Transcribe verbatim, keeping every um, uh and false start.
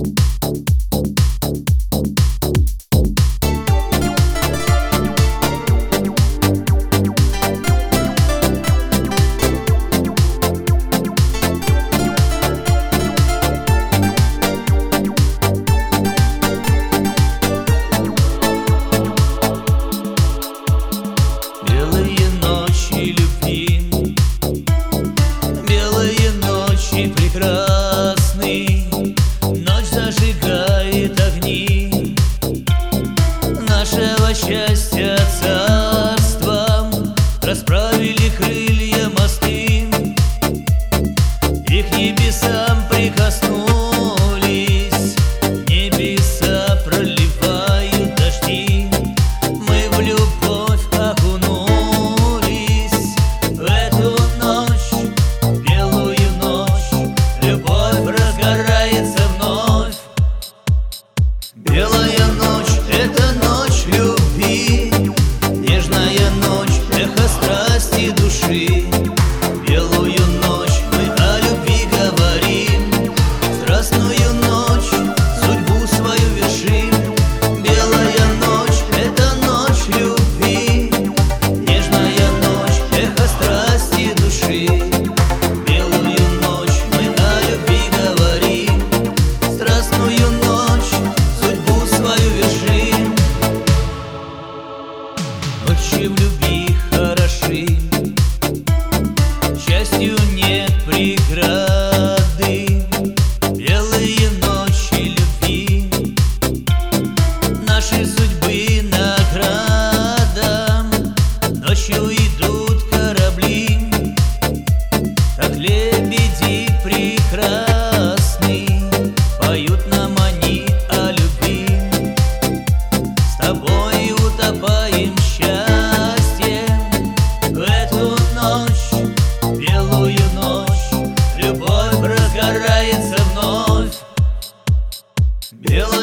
Прекрасный, ночь зажигает огни нашего счастья царством. Расправили крылья мосты, и к небесам прикоснулись. Небеса проливают дожди, мы в любовь окунулись. В эту ночь, белую ночь, любовь разгорается вновь. Белая ночь — это ночь любви, нежная ночь — эхо страсти души. Белую ночь мы о любви говорим, страстную ночь судьбу свою вершим. Белая ночь — это ночь любви, нежная ночь — эхо страсти души. Белую ночь мы о любви говорим, страстную ночь судьбу свою вершим. Ночи в любви хороши, счастью нет преграды. Белые ночи любви, наши судьбы наградам. Ночью идут корабли, как лебеди прекрасные, поют нам они о любви. С тобой утопаем счастьем. В эту ночь, белую ночь, любовь разгорается вновь. Белая